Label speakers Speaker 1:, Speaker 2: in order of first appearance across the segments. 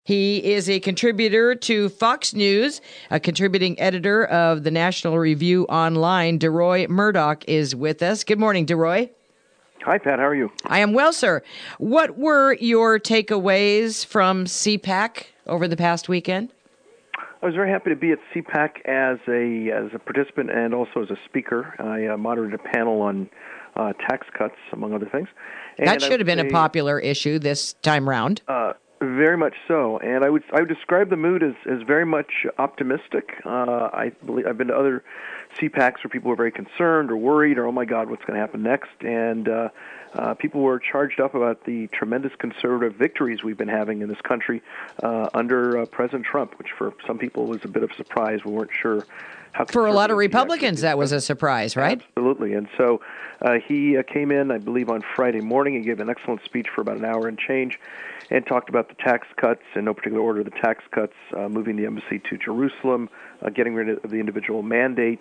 Speaker 1: He is a contributor to Fox News, a contributing editor of the National Review Online. DeRoy Murdock is with us. Good morning, DeRoy.
Speaker 2: Hi, Pat. How are you?
Speaker 1: I am well, sir. What were your takeaways from CPAC over the past weekend?
Speaker 2: I was very happy to be at CPAC as a participant and also as a speaker. I moderated a panel on tax cuts, among other things. And
Speaker 1: that should have been a popular issue this time round.
Speaker 2: Very much so, and I would describe the mood as very much optimistic. I believe I've been to other CPACs where people were very concerned or worried or, oh my God, what's going to happen next? And people were charged up about the tremendous conservative victories we've been having in this country under President Trump, which for some people was a bit of a surprise. We weren't sure how.
Speaker 1: For a lot of Republicans, that was a surprise, right?
Speaker 2: Absolutely, and so he came in, I believe, on Friday morning and gave an excellent speech for about an hour and change, and talked about the tax cuts, in no particular order, the tax cuts, moving the embassy to Jerusalem, getting rid of the individual mandate,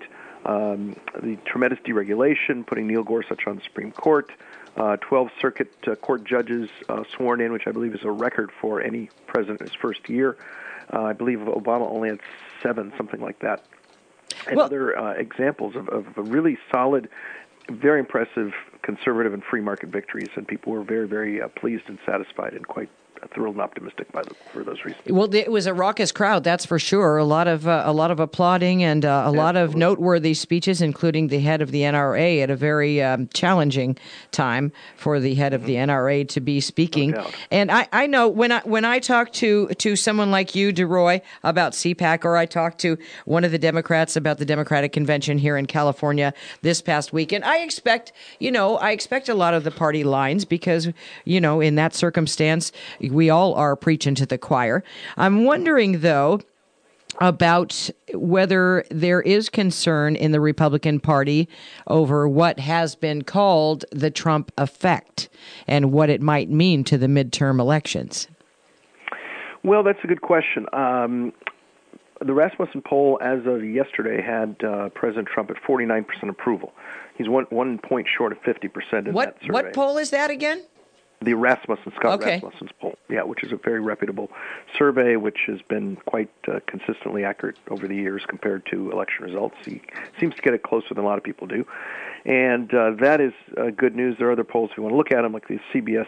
Speaker 2: the tremendous deregulation, putting Neil Gorsuch on the Supreme Court, 12 circuit court judges sworn in, which I believe is a record for any president in his first year. I believe Obama only had 7, something like that. And other examples of a really solid, very impressive conservative and free market victories, and people were very, very pleased and satisfied and quite thrilled and optimistic for those reasons.
Speaker 1: Well, it was a raucous crowd, that's for sure. A lot of applauding and a lot of noteworthy speeches, including the head of the NRA at a very challenging time for the head of the NRA to be speaking.
Speaker 2: No doubt.
Speaker 1: And I know when I talk to someone like you, DeRoy, about CPAC, or I talk to one of the Democrats about the Democratic Convention here in California this past weekend, I expect a lot of the party lines because, in that circumstance, we all are preaching to the choir. I'm wondering, though, about whether there is concern in the Republican Party over what has been called the Trump effect and what it might mean to the midterm elections. Well,
Speaker 2: that's a good question. The Rasmussen poll, as of yesterday, had President Trump at 49% approval. He's 1 point short of 50% in that survey.
Speaker 1: What poll is that again?
Speaker 2: The Scott Rasmussen's poll, which is a very reputable survey, which has been quite consistently accurate over the years compared to election results. He seems to get it closer than a lot of people do, and that is good news. There are other polls if you want to look at them, like the CBS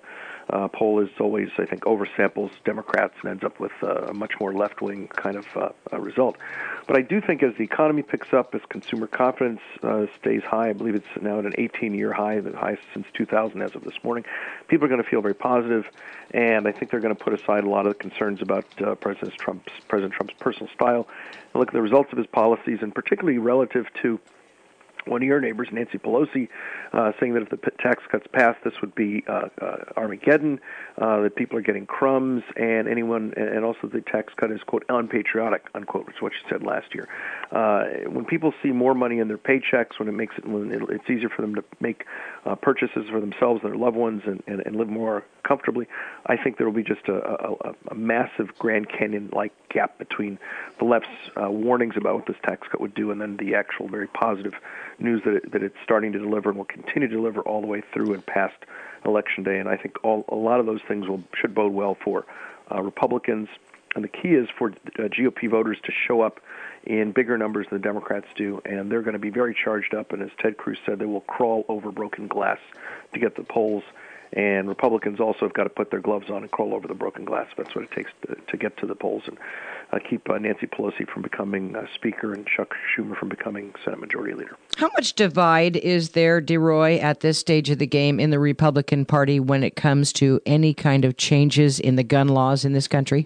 Speaker 2: poll is always, I think, oversamples Democrats and ends up with a much more left-wing kind of result. But I do think as the economy picks up, as consumer confidence stays high, I believe it's now at an 18-year high, the highest since 2000 as of this morning, people are going to feel very positive, and I think they're going to put aside a lot of the concerns about President Trump's personal style and look at the results of his policies, and particularly relative to one of your neighbors, Nancy Pelosi, saying that if the tax cuts pass, this would be Armageddon, that people are getting crumbs, and also the tax cut is, quote, unpatriotic, unquote, which is what she said last year. When people see more money in their paychecks, when it's easier for them to make purchases for themselves and their loved ones and live more comfortably, I think there will be just a massive Grand Canyon-like gap between the left's warnings about what this tax cut would do and then the actual very positive news that it's starting to deliver and will continue to deliver all the way through and past Election Day. And I think a lot of those things should bode well for Republicans. And the key is for GOP voters to show up in bigger numbers than the Democrats do, and they're going to be very charged up. And as Ted Cruz said, they will crawl over broken glass to get the polls. And Republicans also have got to put their gloves on and crawl over the broken glass. That's what it takes to get to the polls and keep Nancy Pelosi from becoming Speaker and Chuck Schumer from becoming Senate Majority Leader.
Speaker 1: How much divide is there, DeRoy, at this stage of the game in the Republican Party when it comes to any kind of changes in the gun laws in this country?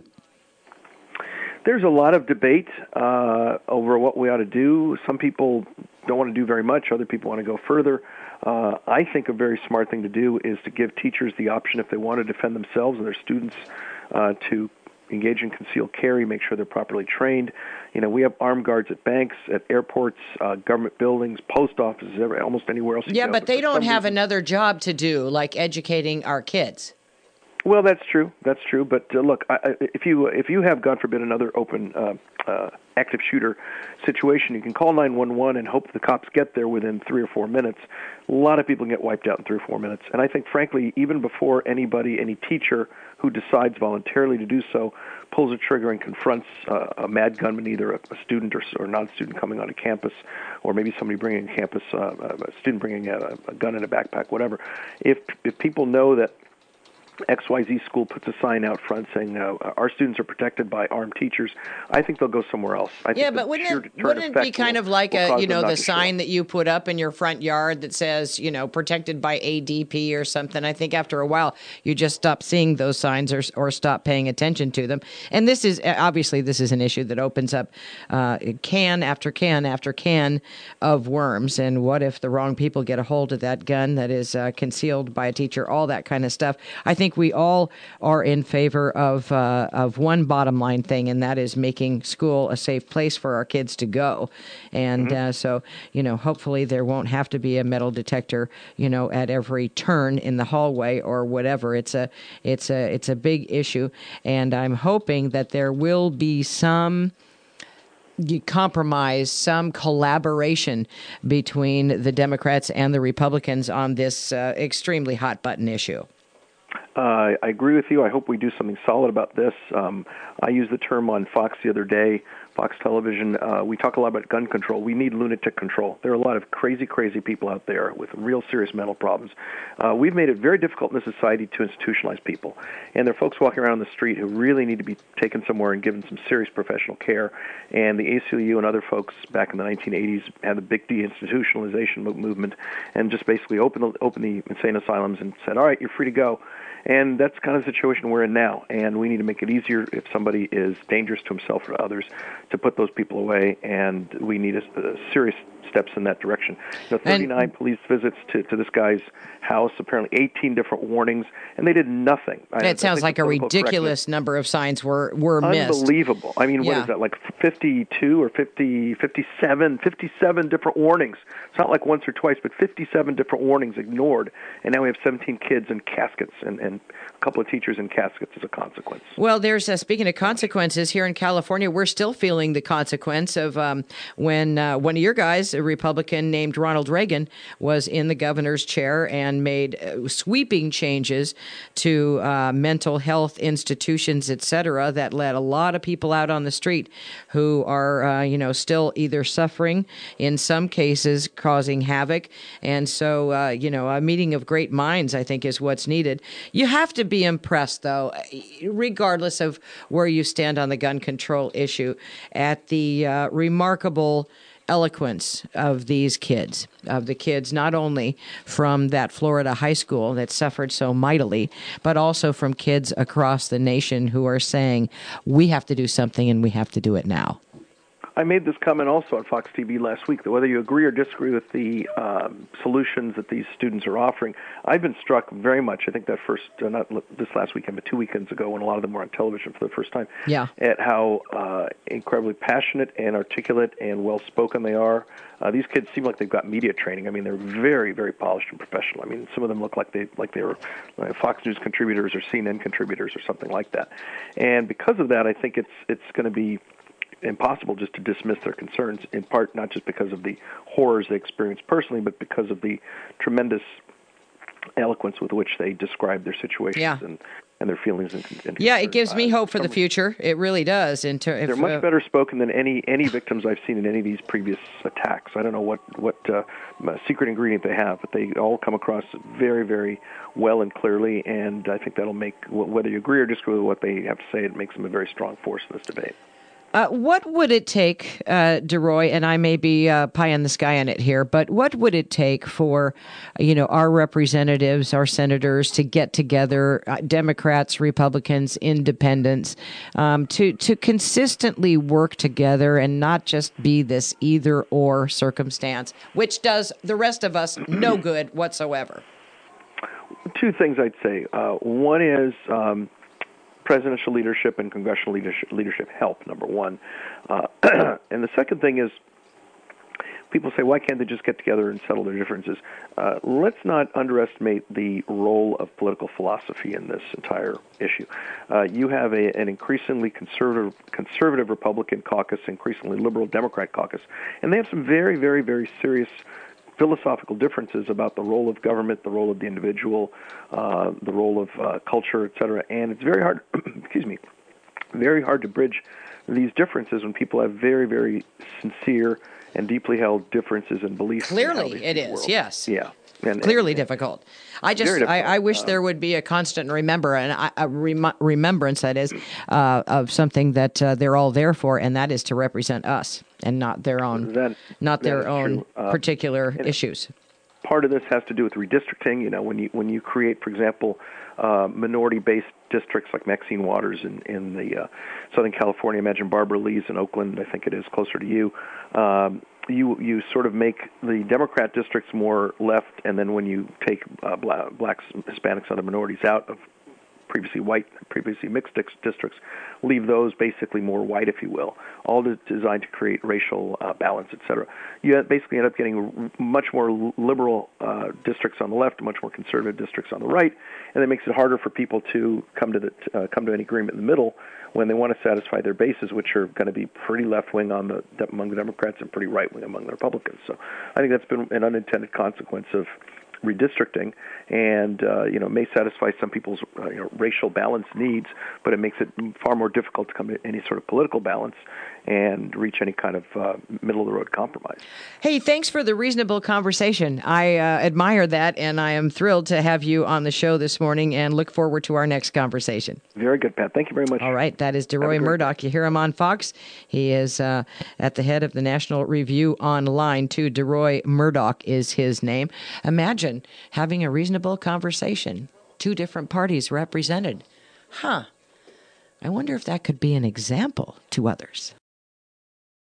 Speaker 2: There's a lot of debate over what we ought to do. Some people don't want to do very much. Other people want to go further. I think a very smart thing to do is to give teachers the option, if they want to defend themselves and their students, to engage in concealed carry, make sure they're properly trained. We have armed guards at banks, at airports, government buildings, post offices, almost anywhere else.
Speaker 1: Yeah, but they don't have another job to do, like educating our kids.
Speaker 2: Well, that's true. That's true. But look, if you have, God forbid, another open active shooter situation, you can call 911 and hope the cops get there within 3 or 4 minutes. A lot of people get wiped out in 3 or 4 minutes. And I think, frankly, even before any teacher who decides voluntarily to do so pulls a trigger and confronts a mad gunman, either a student or non-student coming onto campus, or maybe somebody bringing campus, a student bringing a gun in a backpack, whatever. If people know that XYZ school puts a sign out front saying our students are protected by armed teachers, I think they'll go somewhere else.
Speaker 1: But wouldn't it be kind of like the sign that you put up in your front yard that says, protected by ADP or something? I think after a while you just stop seeing those signs or stop paying attention to them. And this is an issue that opens up can after can after can of worms. And what if the wrong people get a hold of that gun that is concealed by a teacher? All that kind of stuff. I think we all are in favor of one bottom line thing, and that is making school a safe place for our kids to go. And so, hopefully there won't have to be a metal detector, at every turn in the hallway or whatever. It's a big issue, and I'm hoping that there will be some compromise, some collaboration between the Democrats and the Republicans on this extremely hot button issue.
Speaker 2: I agree with you. I hope we do something solid about this. I used the term on Fox the other day, Fox Television. We talk a lot about gun control. We need lunatic control. There are a lot of crazy people out there with real serious mental problems. We've made it very difficult in this society to institutionalize people. And there are folks walking around the street who really need to be taken somewhere and given some serious professional care. And the ACLU and other folks back in the 1980s had the big deinstitutionalization movement and just basically opened the insane asylums and said, all right, you're free to go. And that's kind of the situation we're in now. And we need to make it easier if somebody is dangerous to himself or others to put those people away. And we need serious steps in that direction. 39 police visits to this guy's house, apparently 18 different warnings, and they did nothing.
Speaker 1: It sounds like a ridiculous number of signs were missed.
Speaker 2: Unbelievable. I mean, what is that, like 52 or 57 different warnings. It's not like once or twice, but 57 different warnings ignored, and now we have 17 kids in caskets and a couple of teachers in caskets as a consequence.
Speaker 1: Well, there's, speaking of consequences, here in California, we're still feeling the consequence of when one of your guys, a Republican named Ronald Reagan, was in the governor's chair and made sweeping changes to mental health institutions, et cetera, that let a lot of people out on the street who are, still either suffering, in some cases causing havoc. And so, a meeting of great minds, I think, is what's needed. You have to be impressed, though, regardless of where you stand on the gun control issue, at the remarkable eloquence of these kids, not only from that Florida high school that suffered so mightily, but also from kids across the nation who are saying, we have to do something and we have to do it now.
Speaker 2: I made this comment also on Fox TV last week, that whether you agree or disagree with the solutions that these students are offering, I've been struck very much, I think that not this last weekend, but 2 weekends ago, when a lot of them were on television for the first time, at how incredibly passionate and articulate and well-spoken they are. These kids seem like they've got media training. I mean, they're very, very polished and professional. I mean, some of them look like they were Fox News contributors or CNN contributors or something like that. And because of that, I think it's going to be impossible just to dismiss their concerns, in part not just because of the horrors they experience personally, but because of the tremendous eloquence with which they describe their situations and their feelings. And
Speaker 1: it gives me hope for the future. It really does.
Speaker 2: They're much better spoken than any victims I've seen in any of these previous attacks. I don't know what secret ingredient they have, but they all come across very, very well and clearly, and I think that'll make, whether you agree or disagree with what they have to say, it makes them a very strong force in this debate.
Speaker 1: What would it take, DeRoy, and I may be pie in the sky on it here, but what would it take for, our representatives, our senators to get together, Democrats, Republicans, independents, to consistently work together and not just be this either-or circumstance, which does the rest of us no good whatsoever?
Speaker 2: Two things I'd say. One is presidential leadership and congressional leadership help, number one. And the second thing is people say, why can't they just get together and settle their differences? Let's not underestimate the role of political philosophy in this entire issue. You have an increasingly conservative Republican caucus, increasingly liberal Democrat caucus, and they have some very, very, very serious philosophical differences about the role of government, the role of the individual, the role of culture, et cetera. And it's very hard, excuse me, very hard to bridge these differences when people have very, very sincere and deeply held differences in beliefs.
Speaker 1: Clearly it is,
Speaker 2: world.
Speaker 1: yes.
Speaker 2: Yeah.
Speaker 1: Clearly difficult. I wish there would be a constant remembrance, that is, of something that they're all there for, and that is to represent us and not their own, particular issues.
Speaker 2: Part of this has to do with redistricting. You know, when you create, for example, minority-based districts like Maxine Waters in the Southern California. Imagine Barbara Lee's in Oakland. I think it is closer to you. You sort of make the Democrat districts more left, and then when you take blacks, Hispanics, other minorities out of previously white, previously mixed districts, leave those basically more white, if you will, all designed to create racial balance, et cetera. You basically end up getting much more liberal districts on the left, much more conservative districts on the right, and that makes it harder for people to come to an agreement in the middle when they want to satisfy their bases, which are going to be pretty left-wing among the Democrats and pretty right-wing among the Republicans. So I think that's been an unintended consequence of redistricting, and it may satisfy some people's racial balance needs, but it makes it far more difficult to come to any sort of political balance and reach any kind of middle-of-the-road compromise.
Speaker 1: Hey, thanks for the reasonable conversation. I admire that, and I am thrilled to have you on the show this morning and look forward to our next conversation.
Speaker 2: Very good, Pat. Thank you very much.
Speaker 1: All right. That is DeRoy Murdock. You hear him on Fox. He is at the head of the National Review Online, too. DeRoy Murdock is his name. Imagine having a reasonable conversation. Two different parties represented. I wonder if that could be an example to others.